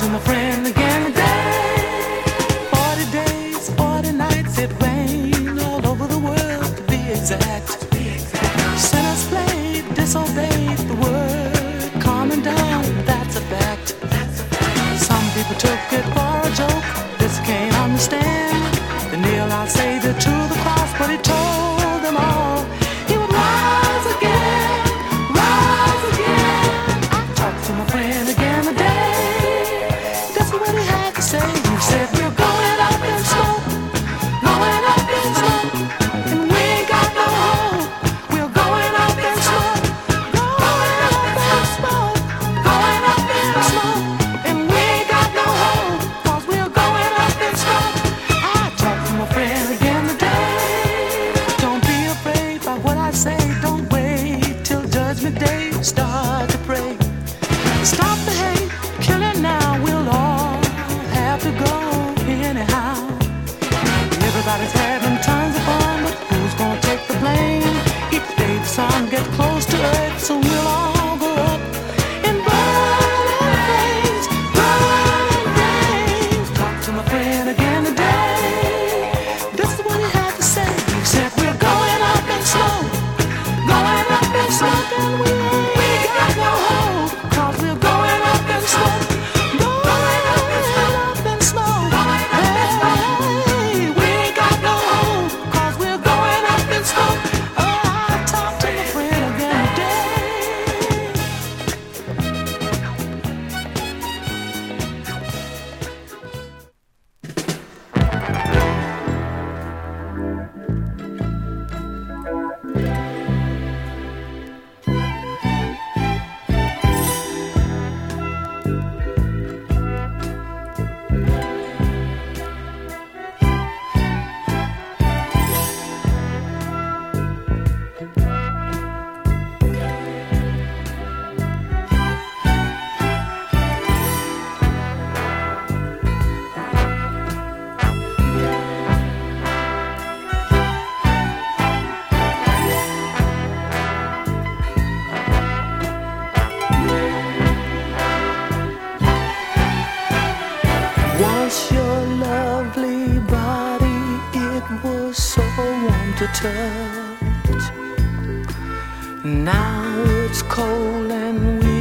to my friend again today. 40 days, 40 nights, it rained all over the world to be exact. Sinners played, disobeyed the word, calming down, that's a fact. Some people took it for a joke, this can't understand. They nailed our Savior to the cross, but he told them all he would rise again, rise again. I talked to my friend again today. This is what he had to say. He said, we're going up in smoke, going up in smoke, and we ain't got no hope. We're going up in smoke, going up in smoke, going up in smoke, and we ain't got no hope, 'cause we're going up in smoke. I talked to my friend again today. Don't be afraid by what I say. Don't wait till Judgment Day. Start to pray. Stop the hate, kill it now. We'll all have to go anyhow. Everybody's having tons of fun, but who's gonna take the blame? Each day the sun gets close to earth, so we'll all go up in burning flames, burning flames. Talk to my friend again today. This is what he had to say. He said, we're going up in smoke, going up in smoke, and we ain't got no hope, 'cause we're going up in smoke, going up in smoke. Hey, we ain't got no hope, 'cause we're going up in smoke. Oh, I talked to my friend again today. Once your lovely body, it was so warm to touch. Now it's cold and we